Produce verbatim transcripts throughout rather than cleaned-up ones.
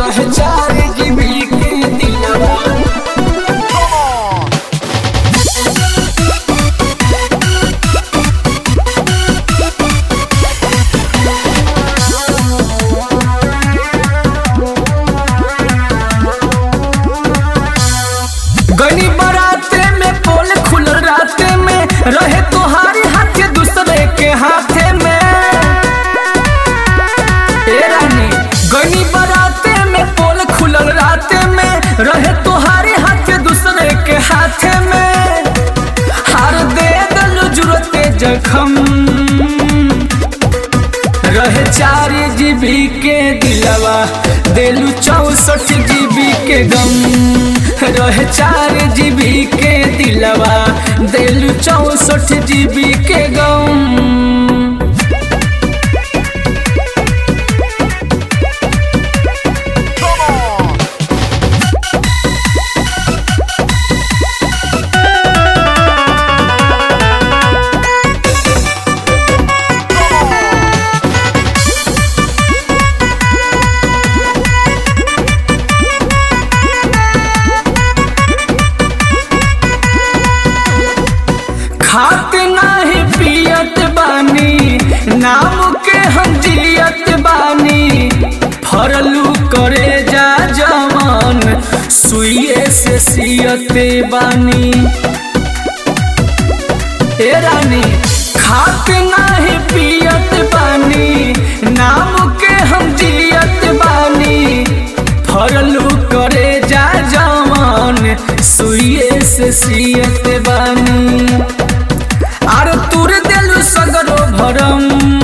रहे चार जीबी के दिलवा। गनी बराते में पोल खुलल राते में रहे तोहारी हाथ दूसरे के हाथे में। ए रानी गनी बराते में पोल खुलल राते में रहे तोहारी हाथ दूसरे के हाथे में। हार दे दल जरूरत के जखम रहे चार जीबी के दिलवा देलू चौसठ जीबी के गम। रहे चार जीबी के दिलवा देलू चौसठ जीबी के गम। खात नाही पियत बानी नाम के हम जियत बानी। फरलू करे जा जवान सुइए से सियत बानी। ए रानी खात नाही पियत बानी नाम के हम जियत बानी। फरलू करे जा जवान सुइए से सियत बानी। आर तुर देलू सगरो भरम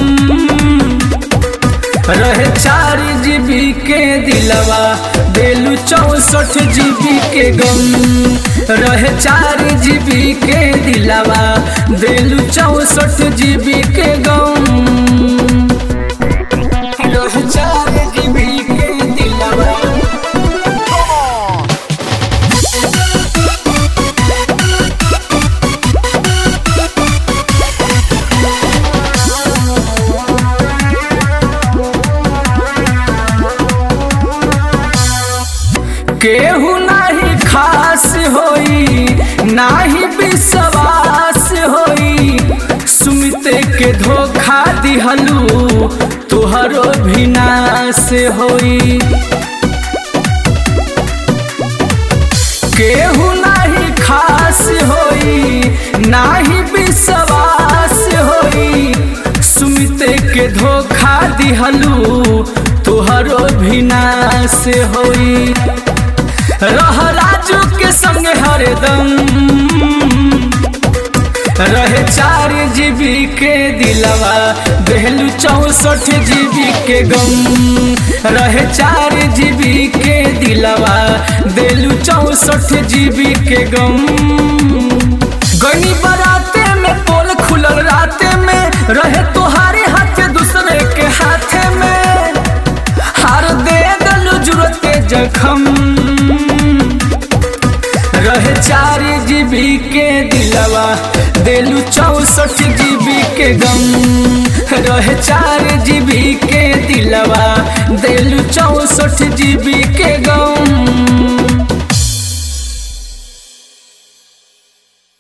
रहे चार जीबी के दिलवा देलू चौसठ जीबी के गम। रहे चार जीबी के दिलवा देलू चौसठ जीबी के गम। रहे चार जीबी के दिलवा। केहू नाही खास होई नाही विश्वास होई। सुमित के धोखा दिहलू तुहरो भी नाश होई। केहू नाही खास होई नाही विश्वास होई। सुमित के धोखा दिहलू तुहरो भी नाश होई। रह राजू के संग हरदम रहे चार जीबी के दिलवा देलू चौसठ जीबी के गम। रहे चार जीबी के दिलवा देलू चौसठ जीबी के गम। गनी बराते में पोल खुलल राते में रहे तोहारे हाथ दूसरे के हाथे में। हार दे दल जरूरत के जखम रहे चार जीबी के दिलवा देलू चौसठ जीबी के गम। रहे चार जीबी के दिलवा देलू चौसठ जीबी के गम।